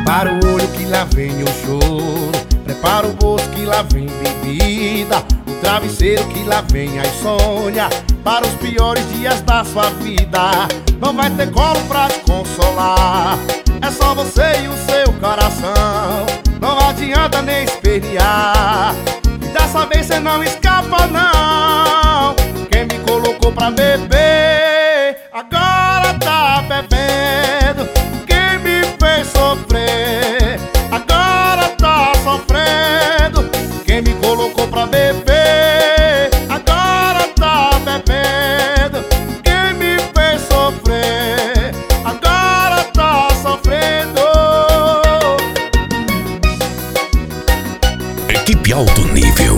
Para o olho que lá vem o choro, prepara o bolso que lá vem bebida, o travesseiro que lá vem a insônia. Para os piores dias da sua vida, não vai ter colo pra te consolar. É só você e o seu coração, não adianta nem espernear. E dessa vez cê não escapa não. Quem me colocou pra beber, agora tá bebendo. Quem me fez sofrer, agora tá sofrendo. Quem me colocou pra beber, agora tá bebendo. Quem me fez sofrer, agora tá sofrendo. Equipe Alto Nível.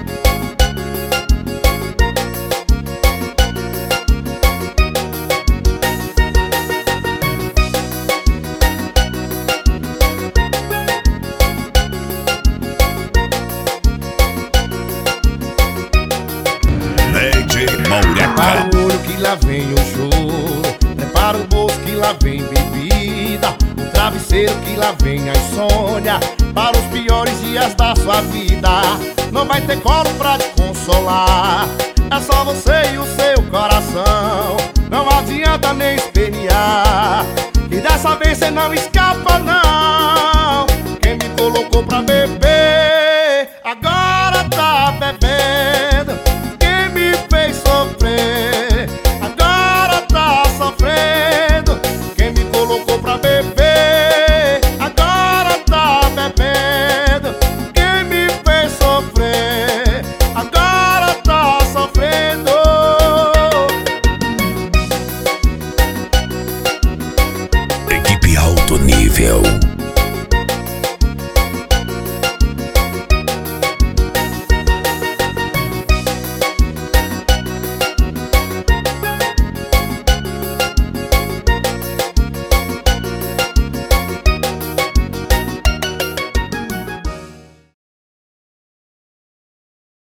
Prepara o olho que lá vem o choro, prepara o bolso que lá vem bebida, o travesseiro que lá vem a insônia. Para os piores dias da sua vida, não vai ter colo pra te consolar. É só você e o seu coração, não adianta nem espernear. E dessa vez cê não escapa não. Quem me colocou pra beber, agora tá bebendo. Quem me fez sofrer, agora tá sofrendo. Quem me colocou pra beber, agora tá bebendo. Quem me fez sofrer, agora tá sofrendo. Equipe Alto Nível.